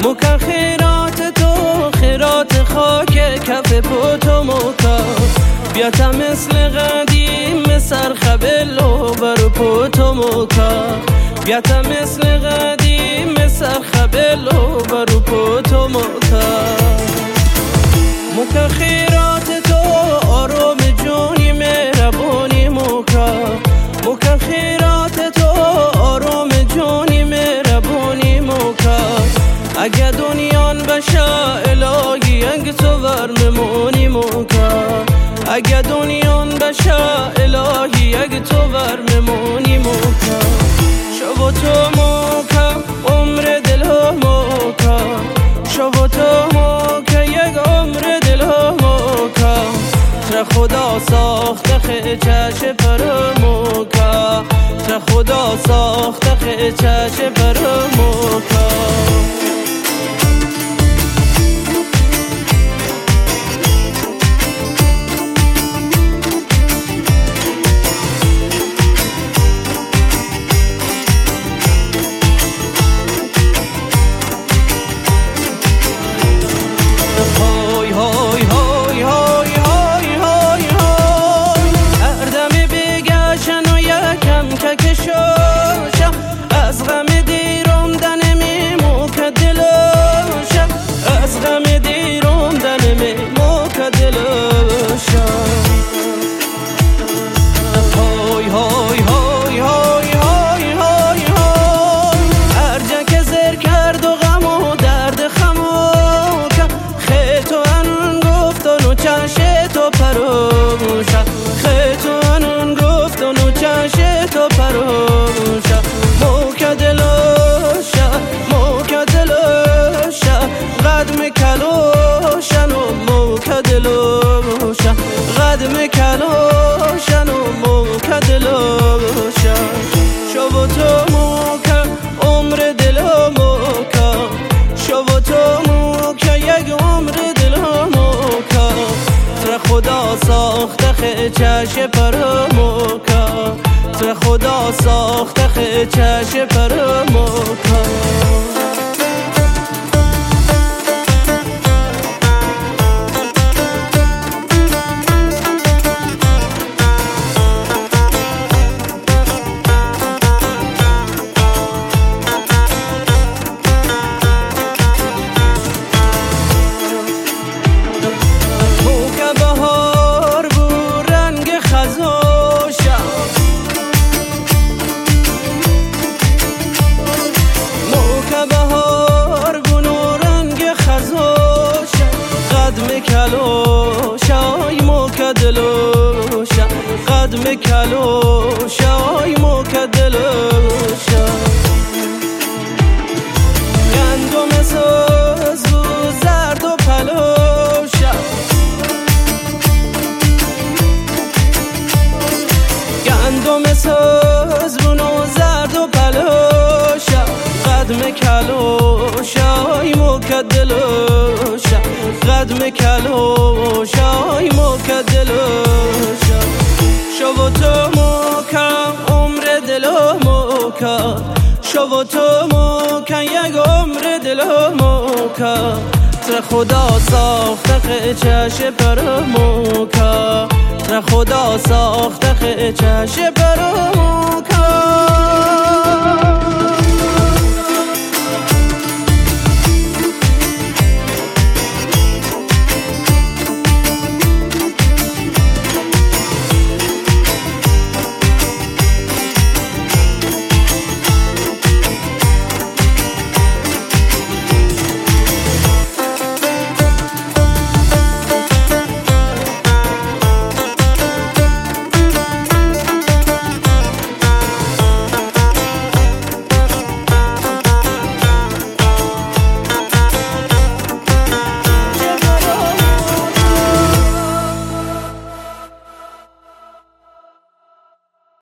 مکن خیرات تو خیرات خاک کف پوتو مکا بیاتا مثل قدیم سرخبل و بر پوتو مکا بیاتا مثل قدیم سرخبل و بر پوتو مکا مکن خیرات تو آروم جونی مهربونی مکا مکن خیرات تو آروم جونی مهربونی مکا اگه دنیان بشه الهی اگه تو ورممونی مکا اگه دنیان بشه الهی اگه تو ورممونی مکا شو تو مکا عمر دل ها مکا شو تو مکا یک عمر دل ها مکا تر خدا ساخته خیچش پر مکا تر خدا ساخته خیچش پر مکا از غم دیرم دنمی موک دلاشم از غم دیرم دنمی موک دلاشم های های های های های های های هر جا که زر کرد و غم و درد خموکم خیتو انون گفتن و چشه تو پروشم خیتو انون گفتن و چشه تو پروشم موکا دلاشا موکا دلاشا قدم کلاشن و موکا دلاشا قدم کلاشن و موکا دلاشا شو تو موکا عمر دل ها موکا شو تو موکا یک عمر دل ها موکا تر خدا ساخته خیچش پر موکا تر خدا ساخته خیچش پر موکا کلوشای موکا دلوشا قدم کلوشای موکا دلوشا گندم سوز و زرد و پلوشا گندم سوز و زرد و پلوشا قدم کلوشای موکا دلوشا قدم کلوشای موکا دلوشا شو تو موکا عمر دل موکا شو تو موکا یک عمر دل موکا تر خدا ساخته خیچش پر موکا تر خدا ساخته خیچش پر موکا